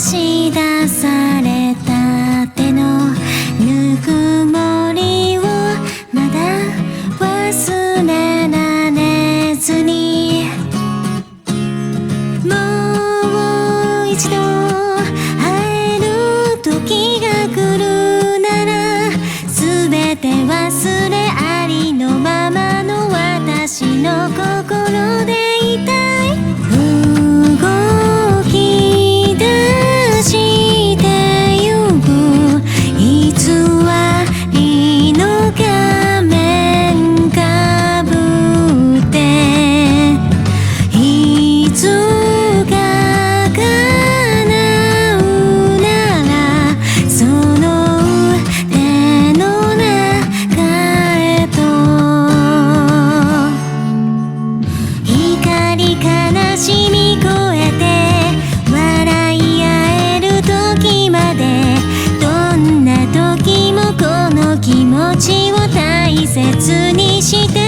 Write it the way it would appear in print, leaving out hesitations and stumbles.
し出された手のぬくもりをまだ忘れられずに、もう一度会える時が来るなら、全て忘れありのままの私の心でいたい。動き出してゆく偽りの仮面かぶって、いつか叶うならその手の中へと。怒り悲しみ越えて笑い合える時まで、どんな時もこの気持ちを大切にして